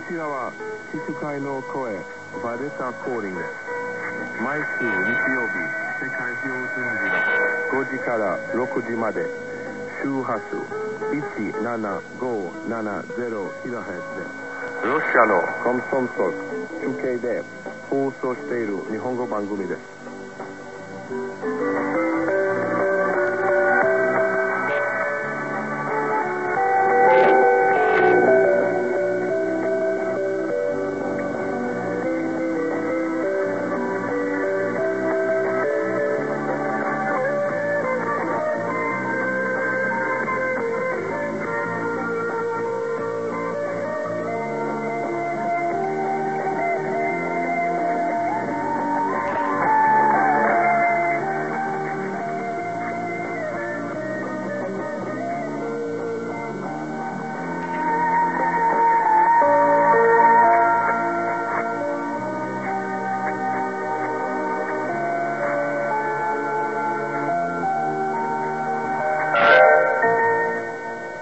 ちらは騎手会の声バデタコーリング。毎週日曜日世界標準時の5時から6時まで周波数 17570kHz でロシアのコムソンソク中継で放送している日本語番組です。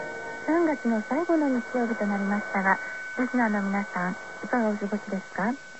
の最後の日曜日となりましたが、リスナーの皆さんいかがお過ごしですか？